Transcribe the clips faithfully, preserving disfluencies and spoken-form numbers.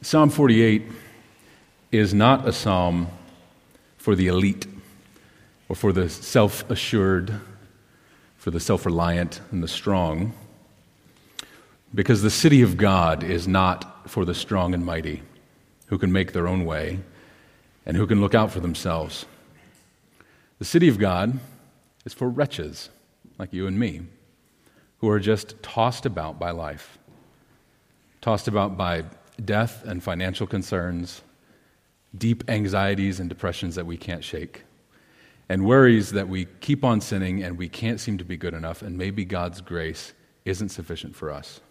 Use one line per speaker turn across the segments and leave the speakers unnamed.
Psalm forty-eight is not a psalm for the elite or for the self-assured, for the self-reliant and the strong, because the city of God is not for the strong and mighty who can make their own way and who can look out for themselves. The city of God is for wretches like you and me, who are just tossed about by life, tossed about by death and financial concerns, deep anxieties and depressions that we can't shake, and worries that we keep on sinning and we can't seem to be good enough, and maybe God's grace isn't sufficient for us.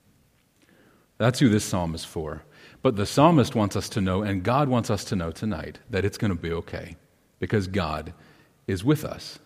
That's who this psalm is for. But the psalmist wants us to know, and God wants us to know tonight, that it's going to be okay, because God is with us.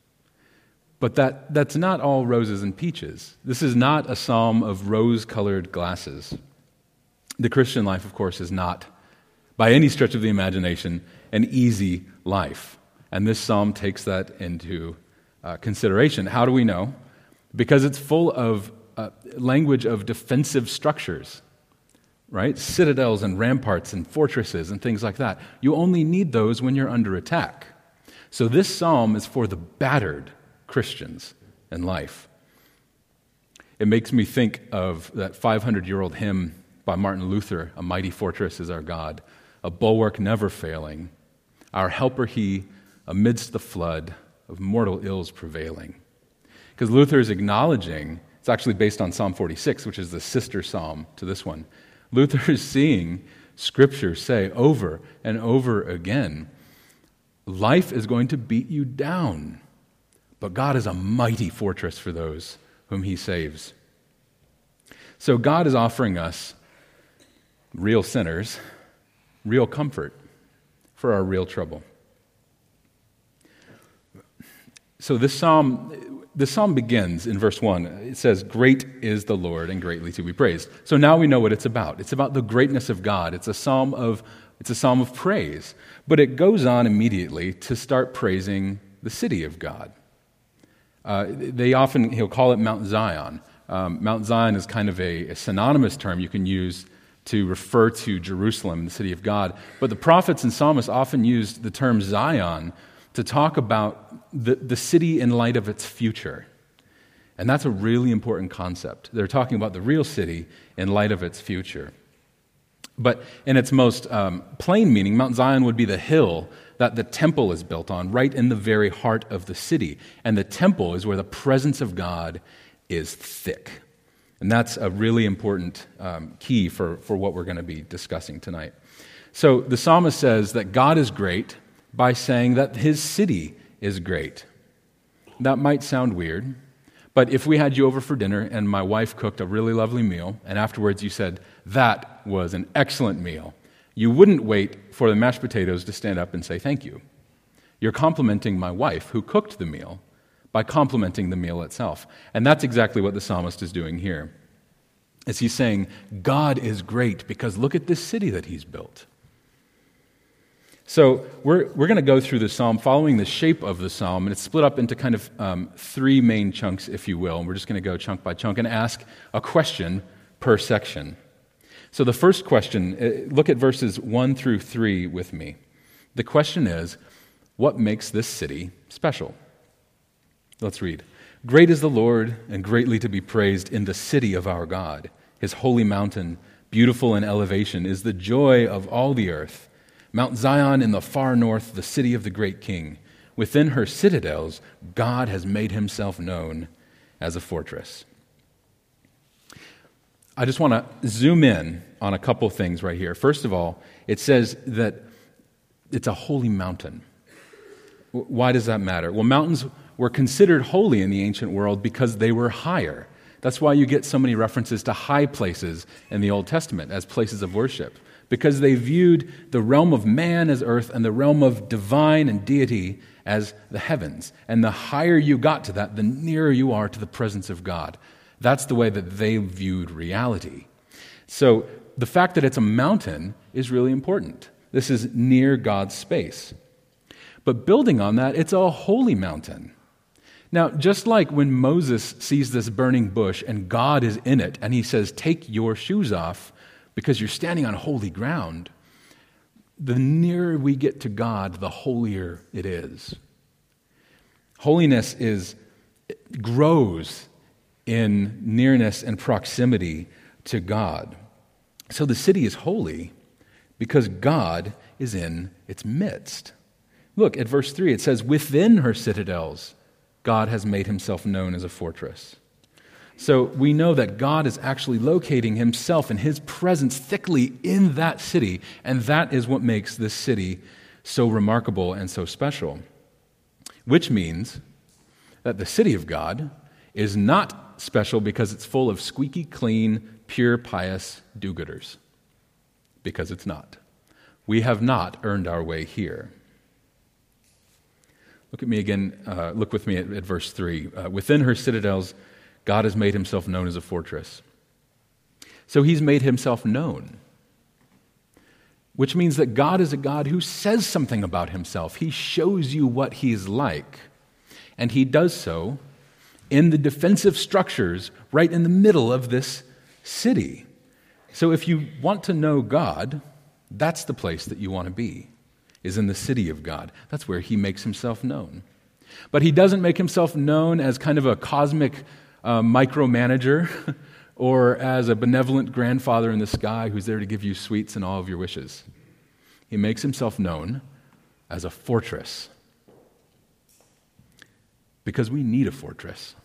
But that, that's not all roses and peaches. This is not a psalm of rose-colored glasses. The Christian life, of course, is not, by any stretch of the imagination, an easy life. And this psalm takes that into uh, consideration. How do we know? Because it's full of uh, language of defensive structures, right? Citadels and ramparts and fortresses and things like that. You only need those when you're under attack. So this psalm is for the battered Christians in life. It makes me think of that five hundred year old hymn by Martin Luther, "A mighty fortress is our God, a bulwark never failing, our helper he, amidst the flood of mortal ills prevailing." Because Luther is acknowledging, it's actually based on Psalm forty-six, which is the sister psalm to this one. Luther is seeing Scripture say over and over again, life is going to beat you down, but God is a mighty fortress for those whom he saves. So God is offering us, real sinners, real comfort for our real trouble. So this psalm, this psalm begins in verse one. It says, "Great is the Lord and greatly to be praised." So now we know what it's about. It's about the greatness of God. It's a psalm of it's a psalm of praise. But it goes on immediately to start praising the city of God. Uh, they often, he'll call it Mount Zion. Um, Mount Zion is kind of a, a synonymous term you can use to refer to Jerusalem, the city of God. But the prophets and psalmists often used the term Zion to talk about the, the city in light of its future. And that's a really important concept. They're talking about the real city in light of its future. But in its most um, plain meaning, Mount Zion would be the hill that the temple is built on, right in the very heart of the city. And the temple is where the presence of God is thick. And that's a really important um, key for, for what we're going to be discussing tonight. So the psalmist says that God is great by saying that his city is great. That might sound weird, but if we had you over for dinner and my wife cooked a really lovely meal, and afterwards you said, "That was an excellent meal," you wouldn't wait for the mashed potatoes to stand up and say thank you. You're complimenting my wife who cooked the meal by complimenting the meal itself. And that's exactly what the psalmist is doing here. As he's saying, God is great because look at this city that he's built. So we're we're going to go through the psalm following the shape of the psalm, and it's split up into kind of um, three main chunks, if you will. And we're just going to go chunk by chunk and ask a question per section. So the first question, look at verses one through three with me. The question is, what makes this city special? Let's read. "Great is the Lord, and greatly to be praised in the city of our God. His holy mountain, beautiful in elevation, is the joy of all the earth. Mount Zion in the far north, the city of the great King. Within her citadels, God has made himself known as a fortress." I just want to zoom in on a couple things right here. First of all, it says that it's a holy mountain. Why does that matter? Well, mountains were considered holy in the ancient world because they were higher. That's why you get so many references to high places in the Old Testament as places of worship, because they viewed the realm of man as earth and the realm of divine and deity as the heavens. And the higher you got to that, the nearer you are to the presence of God. That's the way that they viewed reality. So the fact that it's a mountain is really important. This is near God's space. But building on that, it's a holy mountain. Now, just like when Moses sees this burning bush and God is in it and he says, "Take your shoes off," because you're standing on holy ground. The nearer we get to God, the holier it is. Holiness is grows in nearness and proximity to God. So the city is holy because God is in its midst. Look at verse three. It says, within her citadels, God has made himself known as a fortress. So we know that God is actually locating himself and his presence thickly in that city, and that is what makes this city so remarkable and so special. Which means that the city of God is not special because it's full of squeaky clean, pure, pious do-gooders. Because it's not. We have not earned our way here. Look at me again, uh, look with me at, at verse three. Uh, within her citadels, God has made himself known as a fortress. So he's made himself known, which means that God is a God who says something about himself. He shows you what he's like, and he does so in the defensive structures right in the middle of this city. So if you want to know God, that's the place that you want to be, is in the city of God. That's where he makes himself known. But he doesn't make himself known as kind of a cosmic uh, micromanager or as a benevolent grandfather in the sky who's there to give you sweets and all of your wishes. He makes himself known as a fortress. Because we need a fortress.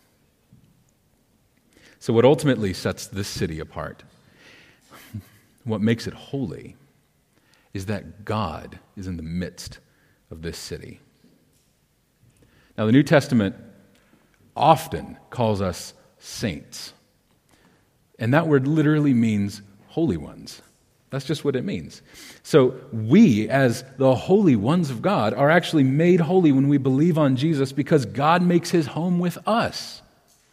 So what ultimately sets this city apart, what makes it holy, is that God is in the midst of this city. Now, the New Testament often calls us saints. And that word literally means holy ones. That's just what it means. So we, as the holy ones of God, are actually made holy when we believe on Jesus because God makes his home with us.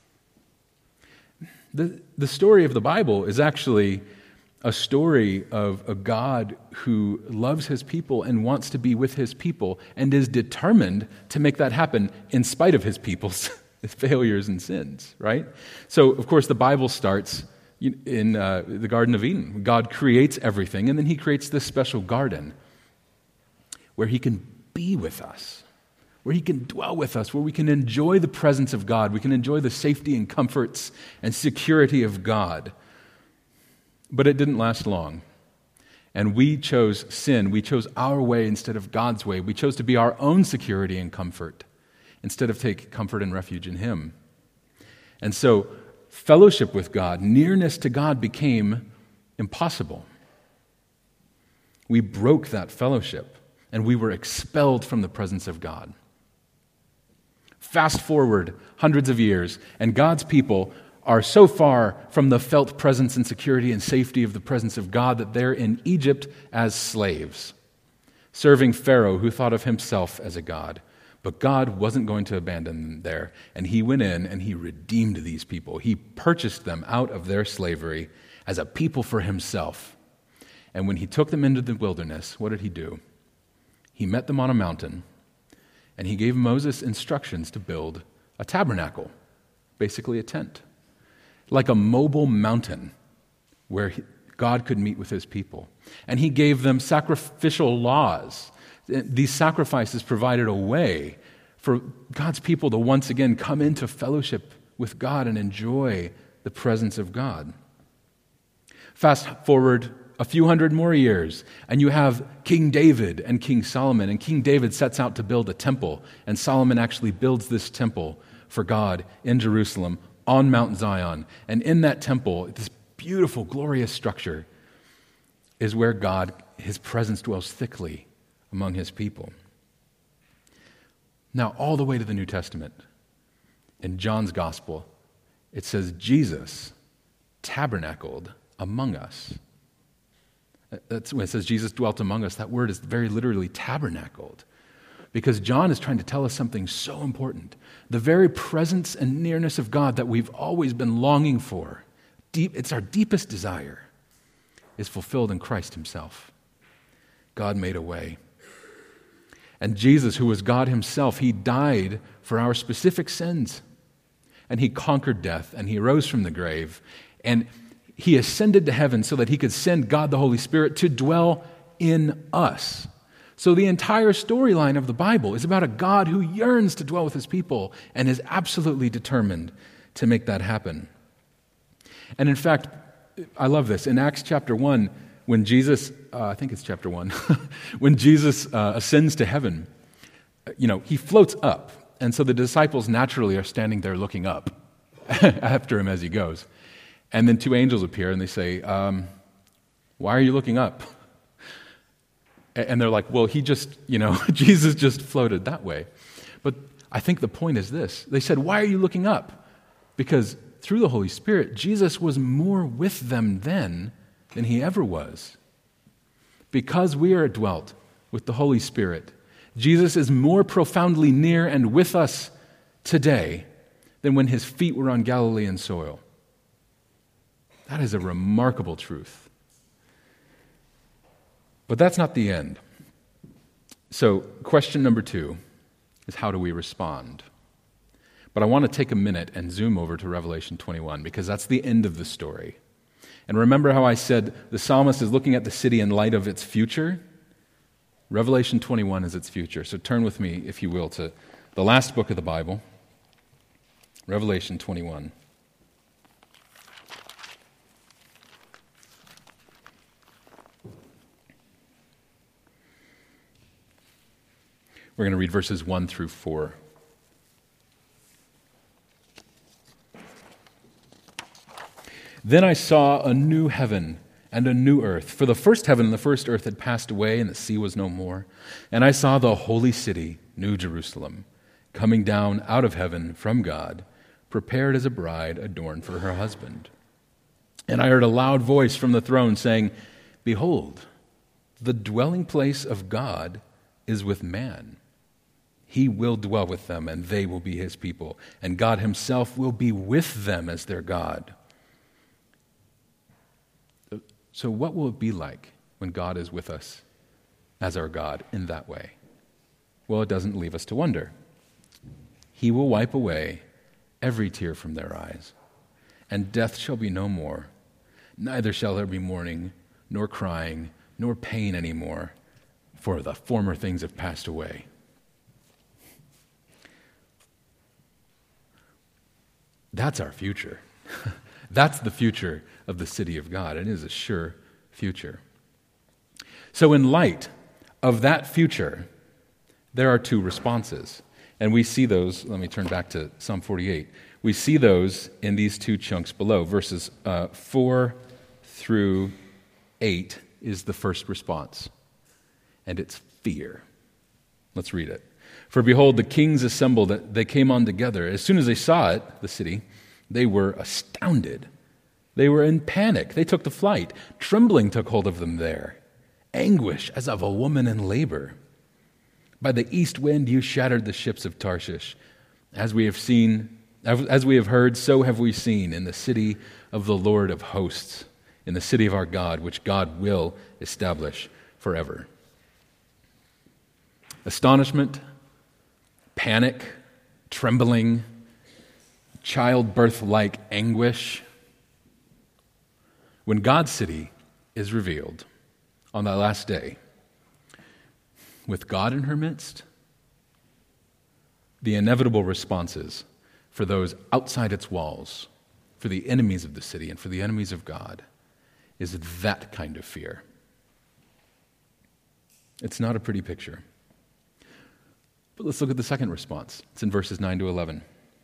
The, the story of the Bible is actually a story of a God who loves his people and wants to be with his people and is determined to make that happen in spite of his people's failures and sins, right? So, of course, the Bible starts in uh, the Garden of Eden. God creates everything, and then he creates this special garden where he can be with us, where he can dwell with us, where we can enjoy the presence of God, we can enjoy the safety and comforts and security of God. But it didn't last long. And we chose sin. We chose our way instead of God's way. We chose to be our own security and comfort instead of take comfort and refuge in him. And so fellowship with God, nearness to God became impossible. We broke that fellowship and we were expelled from the presence of God. Fast forward hundreds of years, and God's people are so far from the felt presence and security and safety of the presence of God that they're in Egypt as slaves, serving Pharaoh, who thought of himself as a god. But God wasn't going to abandon them there, and he went in and he redeemed these people. He purchased them out of their slavery as a people for himself. And when he took them into the wilderness, what did he do? He met them on a mountain, and he gave Moses instructions to build a tabernacle, basically a tent, like a mobile mountain where God could meet with his people. And he gave them sacrificial laws. These sacrifices provided a way for God's people to once again come into fellowship with God and enjoy the presence of God. Fast forward a few hundred more years, and you have King David and King Solomon. And King David sets out to build a temple, and Solomon actually builds this temple for God in Jerusalem on Mount Zion. And in that temple, this beautiful, glorious structure is where God, his presence dwells thickly among his people. Now, all the way to the New Testament, in John's Gospel, it says Jesus tabernacled among us. That's when it says Jesus dwelt among us. That word is very literally tabernacled. Because John is trying to tell us something so important. The very presence and nearness of God that we've always been longing for, deep, it's our deepest desire, is fulfilled in Christ himself. God made a way. And Jesus, who was God himself, he died for our specific sins. And he conquered death, and he rose from the grave. And he ascended to heaven so that he could send God the Holy Spirit to dwell in us. So the entire storyline of the Bible is about a God who yearns to dwell with his people and is absolutely determined to make that happen. And in fact, I love this. In Acts chapter one, when Jesus, uh, I think it's chapter one, when Jesus uh, ascends to heaven, you know, he floats up. And so the disciples naturally are standing there looking up after him as he goes. And then two angels appear and they say, um, why are you looking up? And they're like, well, he just, you know, Jesus just floated that way. But I think the point is this. They said, why are you looking up? Because through the Holy Spirit, Jesus was more with them then than he ever was. Because we are dwelt with the Holy Spirit, Jesus is more profoundly near and with us today than when his feet were on Galilean soil. That is a remarkable truth. But that's not the end. So, question number two is, how do we respond? But I want to take a minute and zoom over to Revelation twenty-one, because that's the end of the story. And remember how I said the psalmist is looking at the city in light of its future? Revelation twenty-one is its future. So turn with me, if you will, to the last book of the Bible, Revelation twenty-one. We're going to read verses one through four. Then I saw a new heaven and a new earth, for the first heaven and the first earth had passed away, and the sea was no more. And I saw the holy city, New Jerusalem, coming down out of heaven from God, prepared as a bride adorned for her husband. And I heard a loud voice from the throne saying, behold, the dwelling place of God is with man. He will dwell with them, and they will be his people, and God himself will be with them as their God. So what will it be like when God is with us as our God in that way? Well, it doesn't leave us to wonder. He will wipe away every tear from their eyes, and death shall be no more. Neither shall there be mourning, nor crying, nor pain anymore, for the former things have passed away. That's our future. That's the future of the city of God. It is a sure future. So in light of that future, there are two responses. And we see those, let me turn back to Psalm forty-eight. We see those in these two chunks below. Verses uh, four through eight is the first response. And it's fear. Let's read it. For behold, the kings assembled, they came on together. As soon as they saw it, the city, they were astounded. They were in panic. They took to flight. Trembling took hold of them there. Anguish as of a woman in labor. By the east wind you shattered the ships of Tarshish. As we have seen, as we have heard, so have we seen in the city of the Lord of hosts, in the city of our God, which God will establish forever. Astonishment, panic, trembling, childbirth-like anguish. When God's city is revealed on that last day, with God in her midst, the inevitable responses for those outside its walls, for the enemies of the city and for the enemies of God, is that kind of fear. It's not a pretty picture. But let's look at the second response. It's in verses nine to eleven.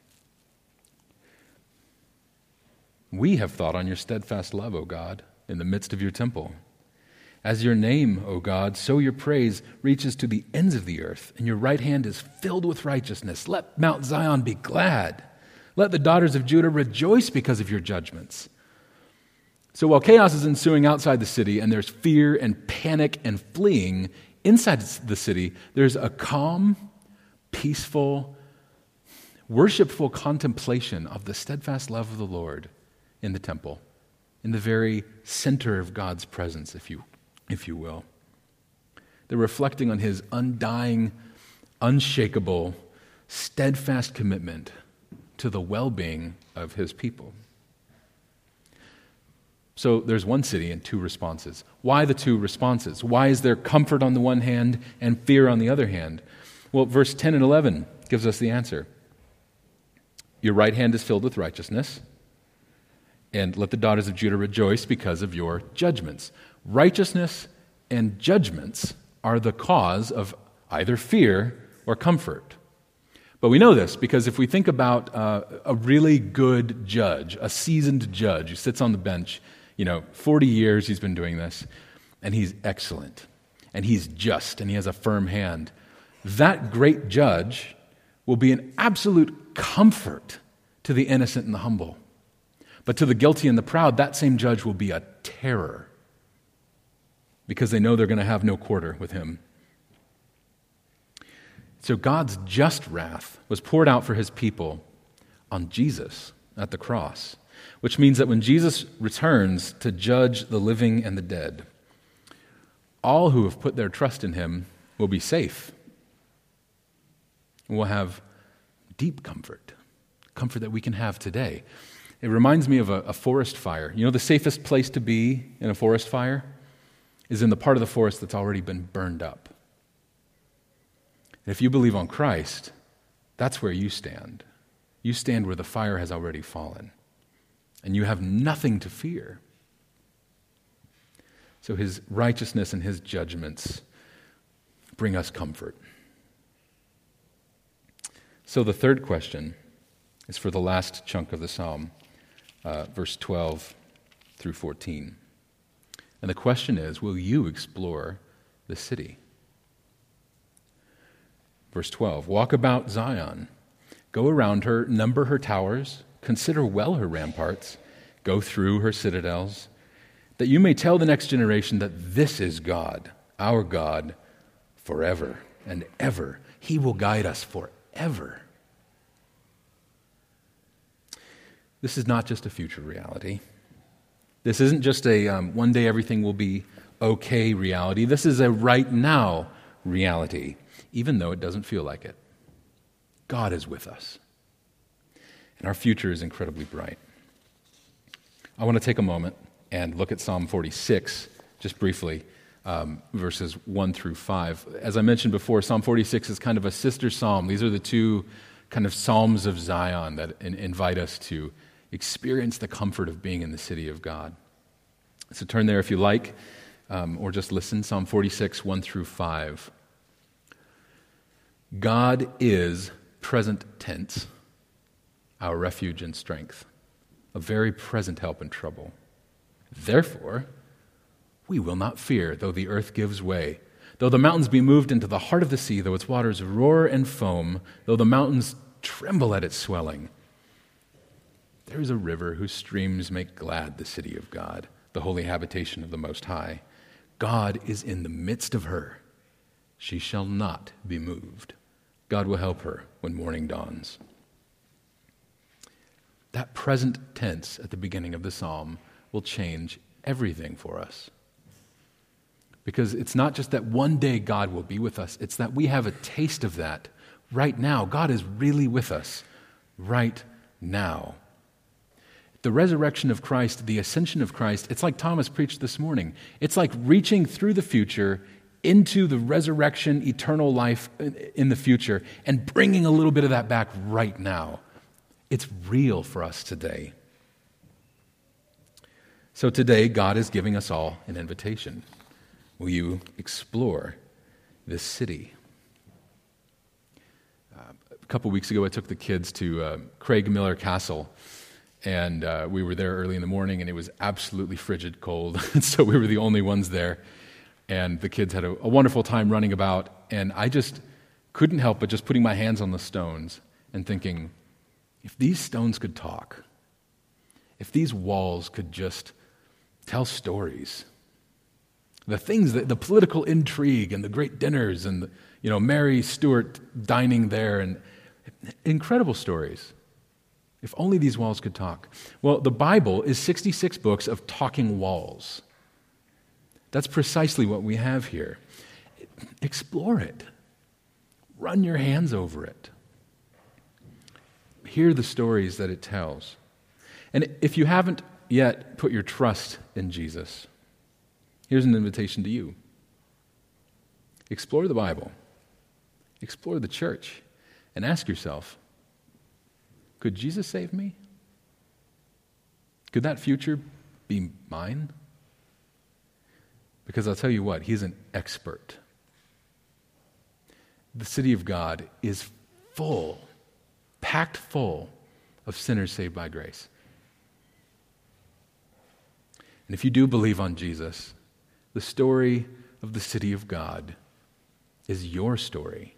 We have thought on your steadfast love, O God, in the midst of your temple. As your name, O God, so your praise reaches to the ends of the earth, and your right hand is filled with righteousness. Let Mount Zion be glad. Let the daughters of Judah rejoice because of your judgments. So while chaos is ensuing outside the city, and there's fear and panic and fleeing, inside the city, there's a calm, peaceful, worshipful contemplation of the steadfast love of the Lord in the temple, in the very center of God's presence, if you, if you will. They're reflecting on his undying, unshakable, steadfast commitment to the well-being of his people. So there's one city and two responses. Why the two responses? Why is there comfort on the one hand and fear on the other hand? Well, verse ten and eleven gives us the answer. Your right hand is filled with righteousness, and let the daughters of Judah rejoice because of your judgments. Righteousness and judgments are the cause of either fear or comfort. But we know this because if we think about uh, a really good judge, a seasoned judge who sits on the bench, you know, forty years he's been doing this, and he's excellent, and he's just, and he has a firm hand, that great judge will be an absolute comfort to the innocent and the humble. But to the guilty and the proud, that same judge will be a terror because they know they're going to have no quarter with him. So God's just wrath was poured out for his people on Jesus at the cross, which means that when Jesus returns to judge the living and the dead, all who have put their trust in him will be safe. We'll have deep comfort, comfort that we can have today. It reminds me of a, a forest fire. You know, the safest place to be in a forest fire is in the part of the forest that's already been burned up. And if you believe on Christ, that's where you stand. You stand where the fire has already fallen, and you have nothing to fear. So his righteousness and his judgments bring us comfort. So the third question is for the last chunk of the psalm, uh, verse twelve through fourteen. And the question is, will you explore the city? Verse twelve, walk about Zion, go around her, number her towers, consider well her ramparts, go through her citadels, that you may tell the next generation that this is God, our God, forever and ever. He will guide us forever. This is not just a future reality. This isn't just a um, one day everything will be okay reality. This is a right now reality, even though it doesn't feel like it. God is with us, and our future is incredibly bright. I want to take a moment and look at Psalm forty-six, just briefly, um, verses one through five. As I mentioned before, Psalm forty-six is kind of a sister psalm. These are the two kind of psalms of Zion that in- invite us to experience the comfort of being in the city of God. So turn there if you like, um, or just listen. Psalm forty-six, one through five. God is, present tense, our refuge and strength, a very present help in trouble. Therefore, we will not fear, though the earth gives way, though the mountains be moved into the heart of the sea, though its waters roar and foam, though the mountains tremble at its swelling. There is a river whose streams make glad the city of God, the holy habitation of the Most High. God is in the midst of her. She shall not be moved. God will help her when morning dawns. That present tense at the beginning of the psalm will change everything for us. Because it's not just that one day God will be with us, it's that we have a taste of that right now. God is really with us right now. The resurrection of Christ, the ascension of Christ, it's like Thomas preached this morning. It's like reaching through the future into the resurrection, eternal life in the future, and bringing a little bit of that back right now. It's real for us today. So today, God is giving us all an invitation. Will you explore this city? Uh, a couple weeks ago, I took the kids to uh, Craig Miller Castle, and uh, we were there early in the morning, and it was absolutely frigid cold, so we were the only ones there. And the kids had a, a wonderful time running about, and I just couldn't help but just putting my hands on the stones and thinking, if these stones could talk, if these walls could just tell stories, the things, that, the political intrigue and the great dinners and, the, you know, Mary Stuart dining there, and incredible stories. If only these walls could talk. Well, the Bible is sixty-six books of talking walls. That's precisely what we have here. Explore it. Run your hands over it. Hear the stories that it tells. And if you haven't, yet put your trust in Jesus, here's an invitation to you. Explore the Bible, explore the church, and ask yourself, could Jesus save me? Could that future be mine? Because I'll tell you what, he's an expert. The city of God is full, packed full of sinners saved by grace. And if you do believe on Jesus, the story of the city of God is your story.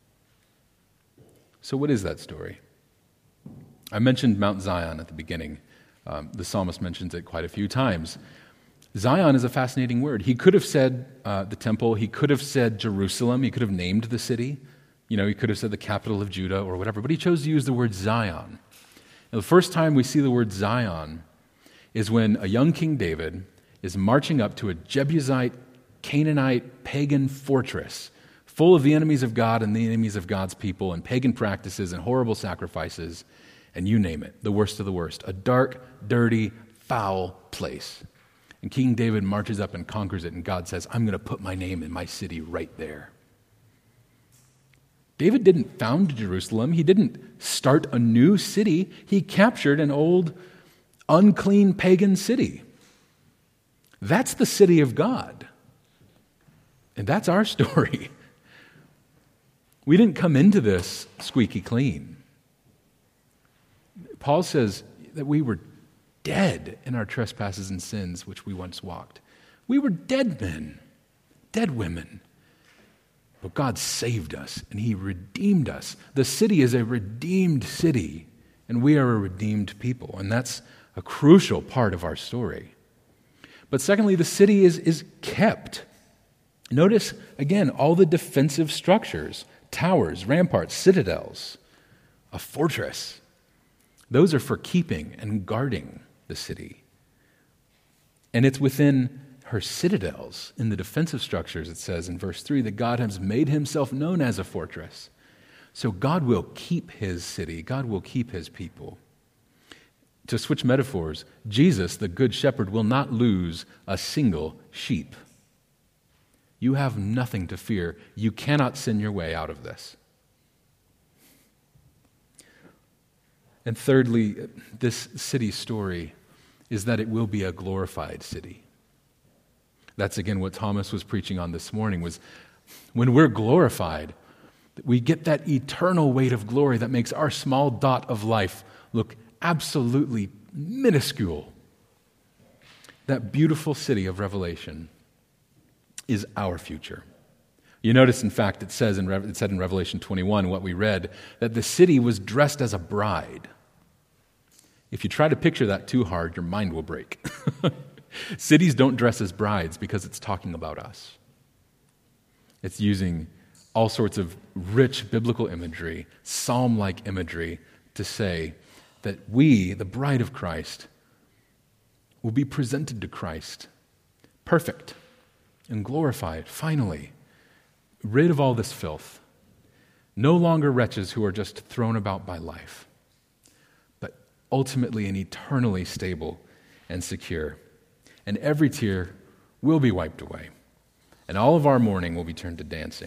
So what is that story? I mentioned Mount Zion at the beginning. Um, the psalmist mentions it quite a few times. Zion is a fascinating word. He could have said uh, the temple. He could have said Jerusalem. He could have named the city. You know, he could have said the capital of Judah or whatever. But he chose to use the word Zion. And the first time we see the word Zion is when a young King David is marching up to a Jebusite, Canaanite, pagan fortress full of the enemies of God and the enemies of God's people and pagan practices and horrible sacrifices, and you name it, the worst of the worst. A dark, dirty, foul place. And King David marches up and conquers it, and God says, I'm going to put my name in my city right there. David didn't found Jerusalem. He didn't start a new city. He captured an old, unclean pagan city. That's the city of God. And that's our story. We didn't come into this squeaky clean. Paul says that we were dead in our trespasses and sins which we once walked. We were dead men, dead women. But God saved us and he redeemed us. The city is a redeemed city and we are a redeemed people. And that's a crucial part of our story. But secondly, the city is, is kept. Notice, again, all the defensive structures, towers, ramparts, citadels, a fortress. Those are for keeping and guarding the city. And it's within her citadels, in the defensive structures, it says in verse three, that God has made himself known as a fortress. So God will keep his city. God will keep his people. To switch metaphors, Jesus, the good shepherd, will not lose a single sheep. You have nothing to fear. You cannot sin your way out of this. And thirdly, this city story is that it will be a glorified city. That's again what Thomas was preaching on this morning, was when we're glorified, we get that eternal weight of glory that makes our small dot of life look absolutely minuscule. That beautiful city of Revelation is our future. You notice, in fact, it says in it said in Revelation twenty-one, what we read, that the city was dressed as a bride. If you try to picture that too hard, your mind will break. Cities don't dress as brides because it's talking about us. It's using all sorts of rich biblical imagery, psalm-like imagery, to say that we, the bride of Christ, will be presented to Christ, perfect and glorified, finally, rid of all this filth, no longer wretches who are just thrown about by life, but ultimately and eternally stable and secure. And every tear will be wiped away, and all of our mourning will be turned to dancing.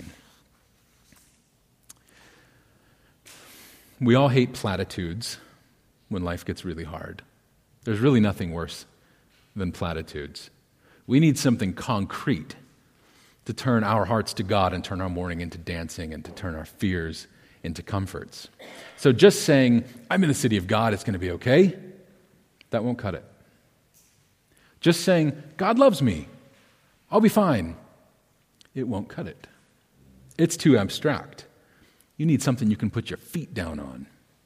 We all hate platitudes when life gets really hard. There's really nothing worse than platitudes. We need something concrete to turn our hearts to God and turn our mourning into dancing and to turn our fears into comforts. So just saying, I'm in the city of God, it's going to be okay, that won't cut it. Just saying, God loves me, I'll be fine, it won't cut it. It's too abstract. You need something you can put your feet down on.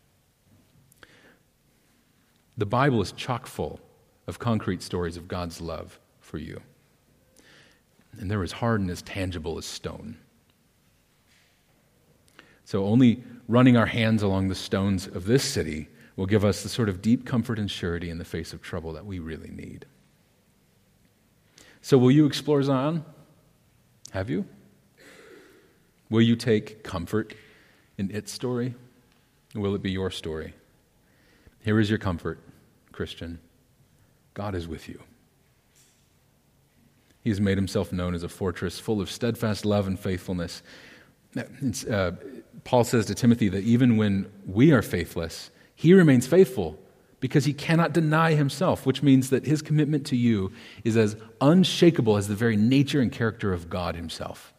The Bible is chock full of concrete stories of God's love for you. And they're as hard and as tangible as stone. So only running our hands along the stones of this city will give us the sort of deep comfort and surety in the face of trouble that we really need. So will you explore Zion? Have you? Will you take comfort in its story? Or will it be your story? Here is your comfort, Christian. God is with you. He has made himself known as a fortress full of steadfast love and faithfulness. Uh, Paul says to Timothy that even when we are faithless, he remains faithful because he cannot deny himself, which means that his commitment to you is as unshakable as the very nature and character of God himself.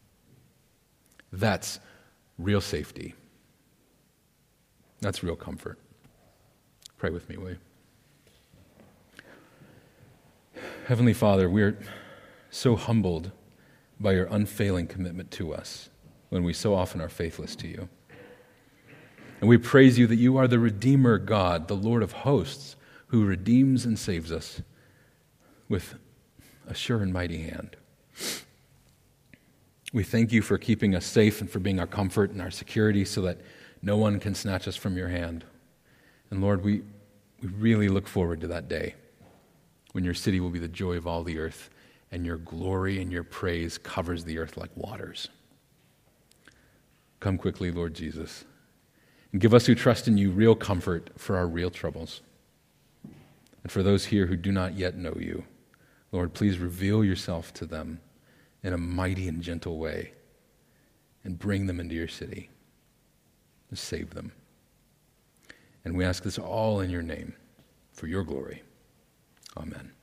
That's real safety. That's real comfort. Pray with me, will you? Heavenly Father, we're so humbled by your unfailing commitment to us when we so often are faithless to you. And we praise you that you are the Redeemer God, the Lord of hosts, who redeems and saves us with a sure and mighty hand. We thank you for keeping us safe and for being our comfort and our security so that no one can snatch us from your hand. And Lord, we, we really look forward to that day when your city will be the joy of all the earth and your glory and your praise covers the earth like waters. Come quickly, Lord Jesus, and give us who trust in you real comfort for our real troubles. And for those here who do not yet know you, Lord, please reveal yourself to them in a mighty and gentle way and bring them into your city and save them. And we ask this all in your name for your glory. Amen.